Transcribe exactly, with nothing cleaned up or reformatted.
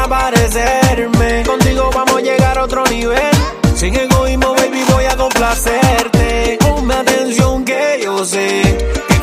para parecerme. Contigo vamos a llegar a otro nivel. Sin egoísmo, baby, voy a complacerte. Ponme atención que yo sé